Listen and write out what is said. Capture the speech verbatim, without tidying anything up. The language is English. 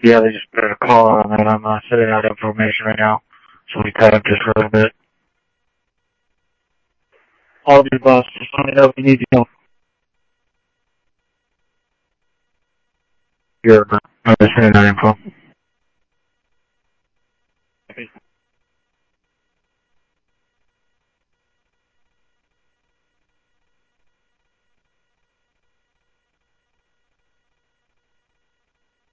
Yeah, they just put a call on that. I'm uh, sending out information right now. So we cut up just for a little bit. All of your boss, just let me know if you need help. You're uh, I'm just sending that info.